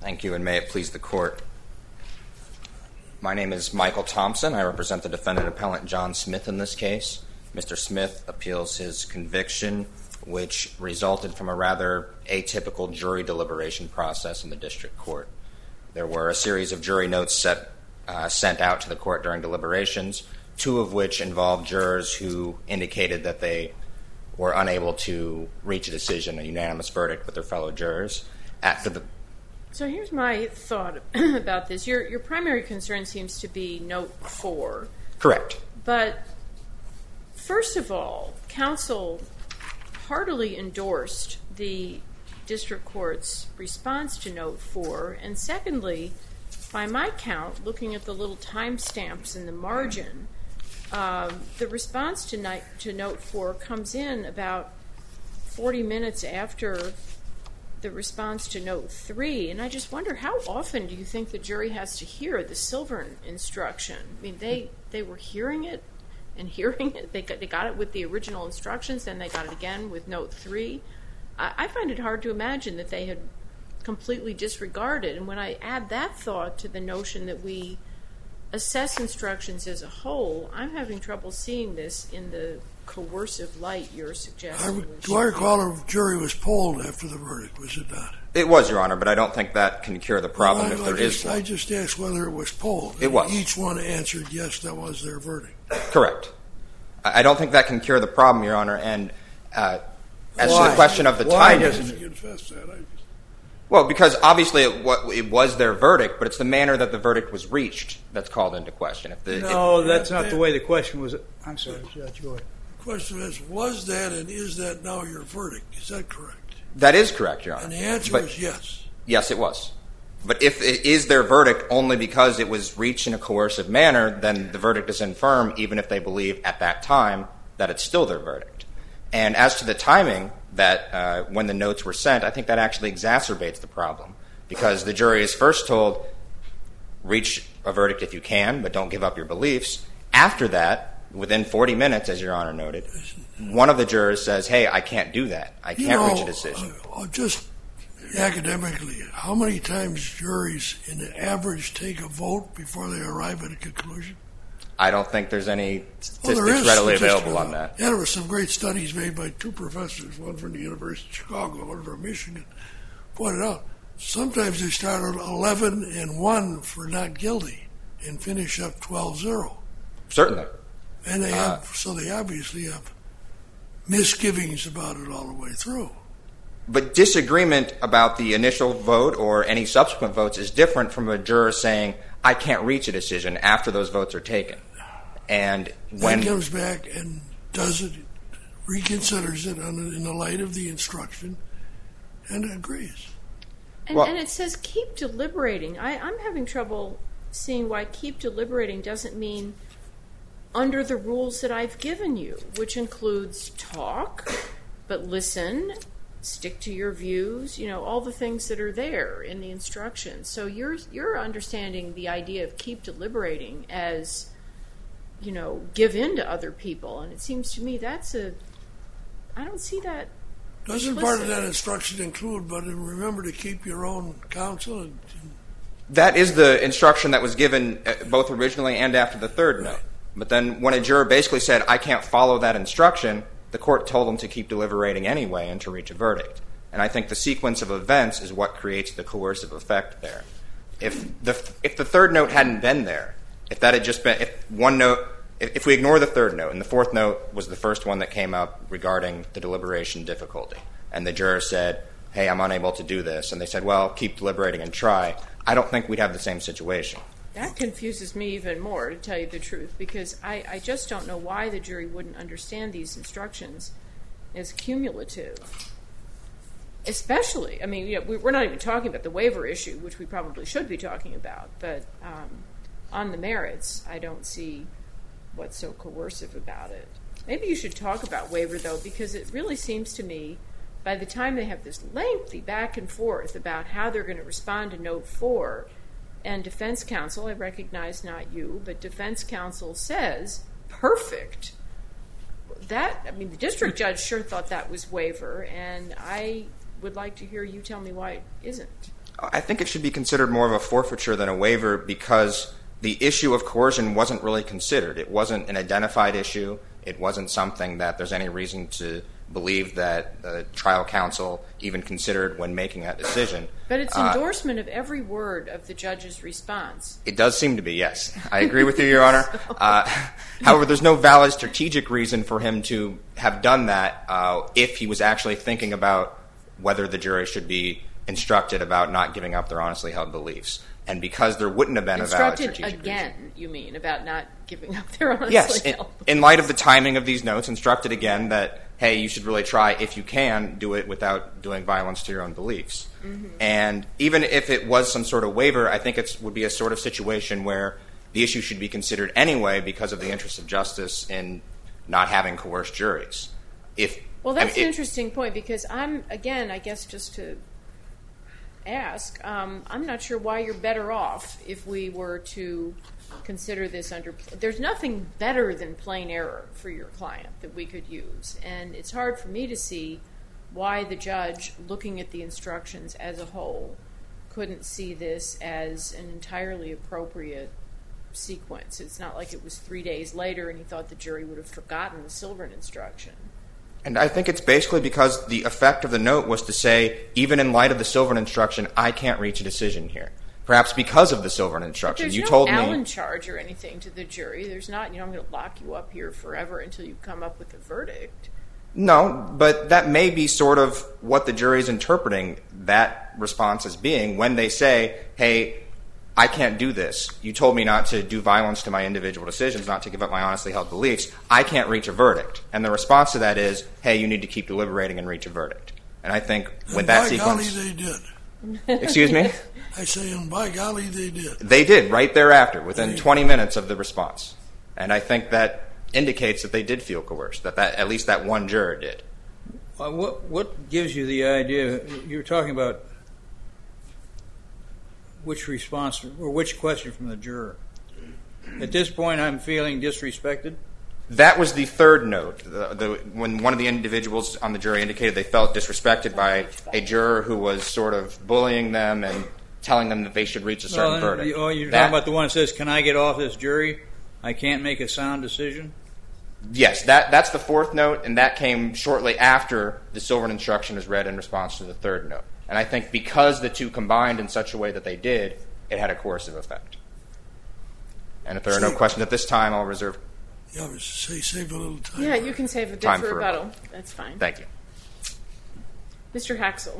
Thank you, and may it please the Court. My name is Michael Thompson. I represent the defendant appellant John Smith in this case. Mr. Smith appeals his conviction, which resulted from a rather atypical jury deliberation process in the district court. There were a series of jury notes sent out to the court during deliberations, two of which involved jurors who indicated that they were unable to reach a decision, a unanimous verdict with their fellow jurors. So here's my thought about this. Your primary concern seems to be Note 4. Correct. But first of all, counsel heartily endorsed the district court's response to Note 4. And secondly, by my count, looking at the little timestamps in the margin, the response to Note 4 comes in about 40 minutes after the response to Note 3. And I just wonder, how often do you think the jury has to hear the Silver instruction? I mean, they were hearing it and hearing it. They got it with the original instructions, then they got it again with Note 3. I find it hard to imagine that they had completely disregarded. And when I add that thought to the notion that we assess instructions as a whole, I'm having trouble seeing this in the coercive light you're suggesting. Do I recall a jury was polled after the verdict, was it not? It was, Your Honor, but I don't think that can cure the problem if there is one. I just asked whether it was polled. It was. Each one answered yes, that was their verdict. Correct. I don't think that can cure the problem, Your Honor, and as to the question of the timing. Why doesn't he confess that? Well, because obviously it was their verdict, but it's the manner that the verdict was reached that's called into question. That's not the way the question was. I'm sorry, Judge, go ahead. The question is, was that and is that now your verdict? Is that correct? That is correct, Your Honor. And the answer is yes. Yes, it was. But if it is their verdict only because it was reached in a coercive manner, then the verdict is infirm, even if they believe at that time that it's still their verdict. And as to the timing, that when the notes were sent, I think that actually exacerbates the problem, because the jury is first told, reach a verdict if you can, but don't give up your beliefs. After that, within 40 minutes, as Your Honor noted, one of the jurors says, hey, I can't do that. I can't reach a decision. Just academically, how many times juries in the average take a vote before they arrive at a conclusion? I don't think there's any statistics readily available on that. Yeah, there were some great studies made by two professors, one from the University of Chicago, one from Michigan, pointed out sometimes they start at 11-1 for not guilty and finish up 12-0. Certainly. And they obviously have misgivings about it all the way through. But disagreement about the initial vote or any subsequent votes is different from a juror saying, I can't reach a decision after those votes are taken. And when he comes back and does it, reconsiders it in the light of the instruction, and agrees. And it says keep deliberating. I'm having trouble seeing why keep deliberating doesn't mean under the rules that I've given you, which includes talk, but listen, stick to your views, all the things that are there in the instructions. So you're understanding the idea of keep deliberating as, give in to other people. And it seems to me I don't see that. Doesn't part of that instruction include, but remember to keep your own counsel? That is the instruction that was given both originally and after the third note. But then when a juror basically said, I can't follow that instruction, the court told them to keep deliberating anyway and to reach a verdict. And I think the sequence of events is what creates the coercive effect there. If the third note hadn't been there, if that had just been if we ignore the third note, and the fourth note was the first one that came up regarding the deliberation difficulty, and the juror said, hey, I'm unable to do this, and they said, well, keep deliberating and try, I don't think we'd have the same situation. That confuses me even more, to tell you the truth, because I just don't know why the jury wouldn't understand these instructions as cumulative. Especially, we're not even talking about the waiver issue, which we probably should be talking about, but on the merits, I don't see what's so coercive about it. Maybe you should talk about waiver, though, because it really seems to me, by the time they have this lengthy back and forth about how they're going to respond to Note 4, and defense counsel, I recognize not you, but defense counsel says, perfect. The district judge sure thought that was waiver, and I would like to hear you tell me why it isn't. I think it should be considered more of a forfeiture than a waiver because the issue of coercion wasn't really considered. It wasn't an identified issue. It wasn't something that there's any reason to believe that the trial counsel even considered when making that decision. But it's endorsement of every word of the judge's response. It does seem to be, yes. I agree with you, Your Honor. However, there's no valid strategic reason for him to have done that if he was actually thinking about whether the jury should be instructed about not giving up their honestly held beliefs. And because there wouldn't have been a valid strategic reason. Instructed again, you mean, about not giving up their honestly held beliefs. Yes, in light of the timing of these notes, instructed again that, hey, you should really try, if you can, do it without doing violence to your own beliefs. Mm-hmm. And even if it was some sort of waiver, I think it would be a sort of situation where the issue should be considered anyway because of the interest of justice in not having coerced juries. Well, that's an interesting point because I guess just to ask, I'm not sure why you're better off if we were to consider this under... There's nothing better than plain error for your client that we could use. And it's hard for me to see why the judge, looking at the instructions as a whole, couldn't see this as an entirely appropriate sequence. It's not like it was 3 days later and he thought the jury would have forgotten the Silvern instruction. And I think it's basically because the effect of the note was to say, even in light of the Silvern instruction, I can't reach a decision here. Perhaps because of the Silvern instruction. But there's no Allen charge or anything to the jury. There's not, I'm going to lock you up here forever until you come up with a verdict. No, but that may be sort of what the jury is interpreting that response as being when they say, hey, I can't do this. You told me not to do violence to my individual decisions, not to give up my honestly held beliefs. I can't reach a verdict. And the response to that is, hey, you need to keep deliberating and reach a verdict. And I think with that sequence... By golly, they did. Excuse me? I say, and by golly, they did. They did, right thereafter, within 20 minutes of the response. And I think that indicates that they did feel coerced, that at least that one juror did. What gives you the idea? You're talking about which response or which question from the juror. At this point, I'm feeling disrespected. That was the third note, when one of the individuals on the jury indicated they felt disrespected by a juror who was sort of bullying them and telling them that they should reach a certain verdict. You're talking about the one that says, can I get off this jury? I can't make a sound decision? Yes, that's the fourth note, and that came shortly after the Silvern instruction was read in response to the third note. And I think because the two combined in such a way that they did, it had a coercive effect. And if there are no questions at this time, I'll reserve... Yeah, I was save a little time. Yeah, you can save a bit for rebuttal. That's fine. Thank you. Mr. Haxel.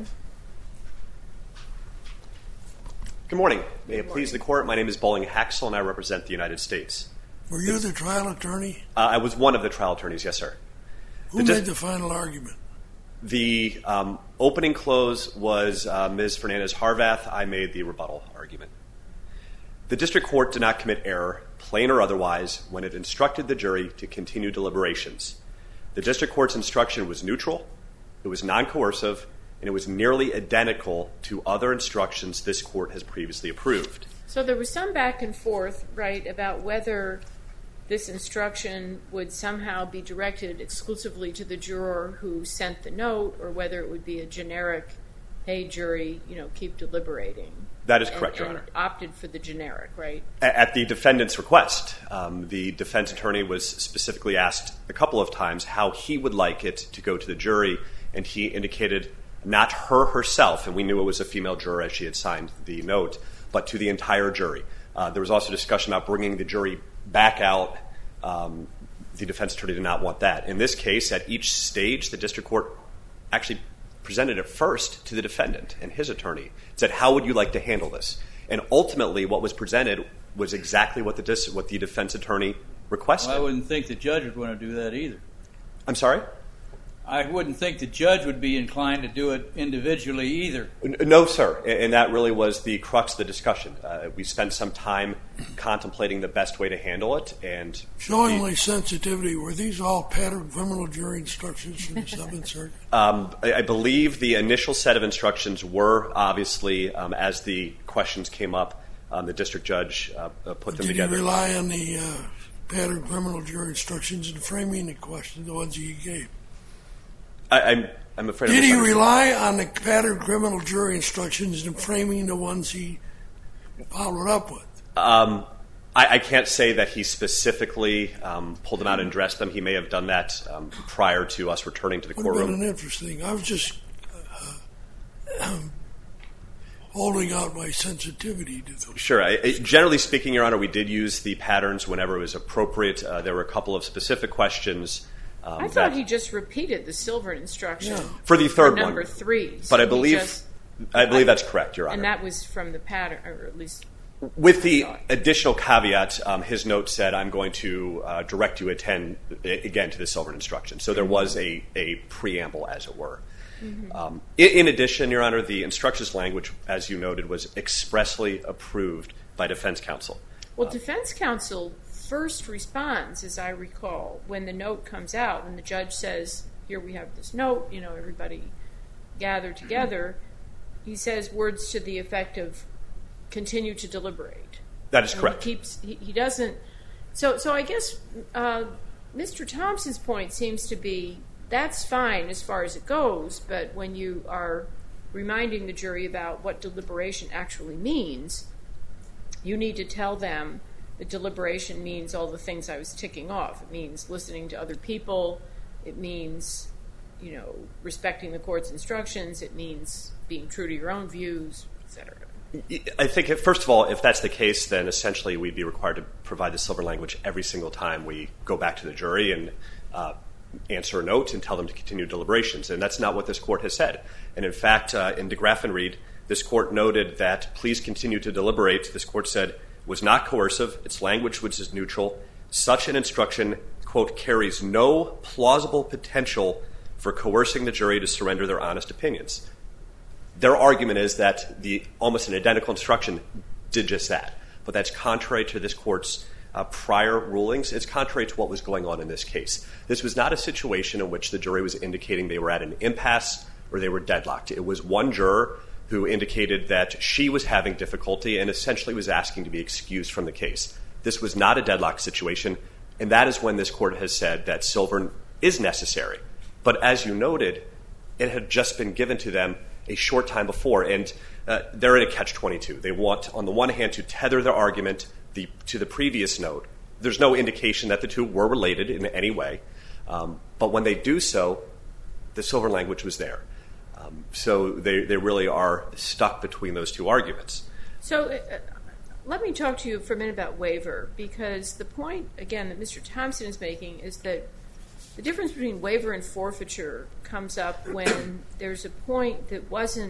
Good morning. May it please the Court, my name is Bowling Haxel, and I represent the United States. Were you the trial attorney? I was one of the trial attorneys, yes, sir. Who made the final argument? The opening close was Ms. Fernandez-Harvath. I made the rebuttal argument. The district court did not commit error, plain or otherwise, when it instructed the jury to continue deliberations. The district court's instruction was neutral, it was non-coercive, and it was nearly identical to other instructions this court has previously approved. So there was some back and forth, right, about whether this instruction would somehow be directed exclusively to the juror who sent the note, or whether it would be a generic, hey, jury, keep deliberating. That is correct, Your Honor. And opted for the generic, right? At the defendant's request. The defense attorney was specifically asked a couple of times how he would like it to go to the jury, and he indicated not her herself, and we knew it was a female juror as she had signed the note, but to the entire jury. There was also discussion about bringing the jury back out. The defense attorney did not want that. In this case, at each stage, the district court actually presented it first to the defendant and his attorney. Said, how would you like to handle this? And ultimately, what was presented was exactly what the defense attorney requested. Well, I wouldn't think the judge would want to do that either. I'm sorry? I wouldn't think the judge would be inclined to do it individually either. No, sir. And that really was the crux of the discussion. We spent some time contemplating the best way to handle it. And showing my sensitivity, were these all patterned criminal jury instructions from the Seventh Circuit? I believe the initial set of instructions were, obviously, as the questions came up, the district judge put them together. Did you rely on the patterned criminal jury instructions in framing the question, the ones you gave? I'm afraid. Did he rely on the pattern criminal jury instructions in framing the ones he followed up with? I can't say that he specifically pulled them out and addressed them. He may have done that prior to us returning to the courtroom. Would have been interesting. I was just holding out my sensitivity to those. Sure. Generally speaking, Your Honor, we did use the patterns whenever it was appropriate. There were a couple of specific questions. I thought he just repeated the silver instruction for the third one, number 3. But I believe that's correct, Your Honor. And that was from the pattern, or at least with the additional caveat. His note said, "I'm going to direct you to attend again to the silver instruction." So there was a preamble, as it were. Mm-hmm. In addition, Your Honor, the instructions language, as you noted, was expressly approved by defense counsel. Well, defense counsel first responds, as I recall, when the note comes out, when the judge says, "Here we have this note, everybody gather together," he says words to the effect of, "Continue to deliberate." That is correct. He doesn't. So I guess Mr. Thompson's point seems to be, that's fine as far as it goes, but when you are reminding the jury about what deliberation actually means, you need to tell them that deliberation means all the things I was ticking off. It means listening to other people. It means, respecting the court's instructions. It means being true to your own views, etc. I think, first of all, if that's the case, then essentially we'd be required to provide the silver language every single time we go back to the jury and answer a note and tell them to continue deliberations. And that's not what this court has said. And in fact, in DeGraff and Reed, this court noted that please continue to deliberate. This court said was not coercive. Its language which is neutral. Such an instruction, quote, carries no plausible potential for coercing the jury to surrender their honest opinions. Their argument is that the almost an identical instruction did just that. But that's contrary to this court's prior rulings. It's contrary to what was going on in this case. This was not a situation in which the jury was indicating they were at an impasse or they were deadlocked. It was one juror who indicated that she was having difficulty and essentially was asking to be excused from the case. This was not a deadlock situation, and that is when this court has said that silver is necessary. But as you noted, it had just been given to them a short time before, and they're in a catch-22. They want, on the one hand, to tether their argument to the previous note. There's no indication that the two were related in any way, but when they do so, the silver language was there. So they really are stuck between those two arguments. So let me talk to you for a minute about waiver, because the point, again, that Mr. Thompson is making is that the difference between waiver and forfeiture comes up when there's a point that wasn't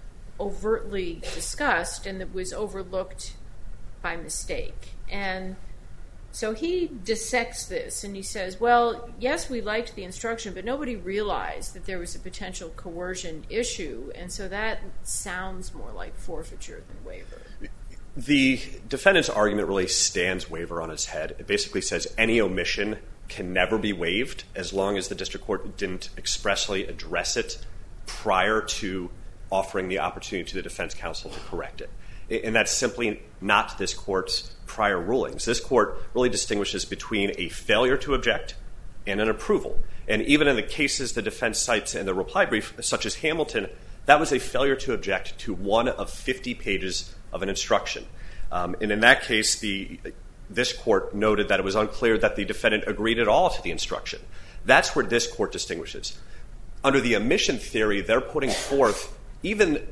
overtly discussed and that was overlooked by mistake. And so he dissects this and he says, well, yes, we liked the instruction, but nobody realized that there was a potential coercion issue, and so that sounds more like forfeiture than waiver. The defendant's argument really stands waiver on its head. It basically says any omission can never be waived as long as the district court didn't expressly address it prior to offering the opportunity to the defense counsel to correct it. And that's simply not this court's prior rulings. This court really distinguishes between a failure to object and an approval. And even in the cases the defense cites in the reply brief, such as Hamilton, that was a failure to object to one of 50 pages of an instruction. And in that case, this court noted that it was unclear that the defendant agreed at all to the instruction. That's where this court distinguishes. Under the omission theory, they're putting forth even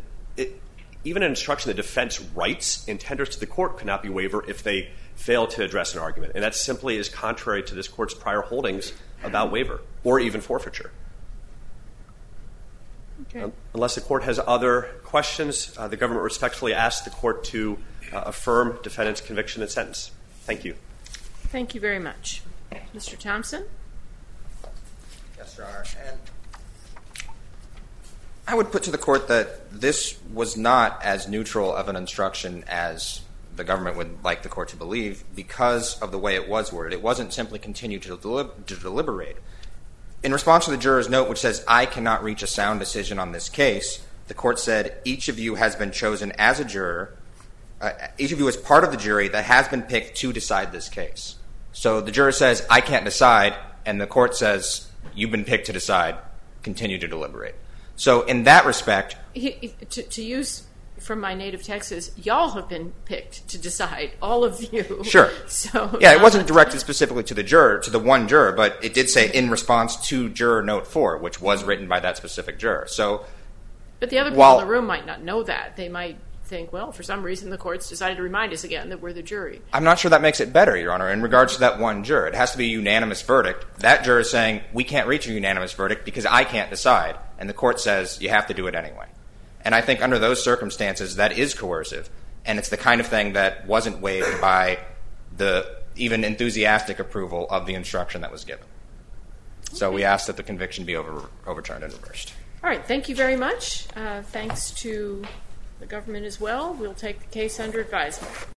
an instruction the defense writes and tenders to the court could not be waiver if they fail to address an argument. And that simply is contrary to this court's prior holdings about waiver or even forfeiture. Okay. Unless the court has other questions, the government respectfully asks the court to affirm defendant's conviction and sentence. Thank you. Thank you very much. Mr. Thompson? Yes, Your Honor. And I would put to the court that this was not as neutral of an instruction as the government would like the court to believe because of the way it was worded. It wasn't simply continue to deliberate. In response to the juror's note, which says, I cannot reach a sound decision on this case, the court said, each of you has been chosen as a juror, each of you is part of the jury that has been picked to decide this case. So the juror says, I can't decide, and the court says, you've been picked to decide. continue to deliberate. So in that respect... To use from my native Texas, y'all have been picked to decide, all of you. Sure. So yeah, it wasn't directed specifically to the one juror, but it did say in response to juror note 4, which was written by that specific juror. So, but the other people in the room might not know that. They might think, well, for some reason the court's decided to remind us again that we're the jury. I'm not sure that makes it better, Your Honor, in regards to that one juror. It has to be a unanimous verdict. That juror is saying, we can't reach a unanimous verdict because I can't decide, and the court says you have to do it anyway. And I think under those circumstances, that is coercive, and it's the kind of thing that wasn't waived by the even enthusiastic approval of the instruction that was given. So we ask that the conviction be overturned and reversed. All right, thank you very much. Thanks to the government as well. We'll take the case under advisement.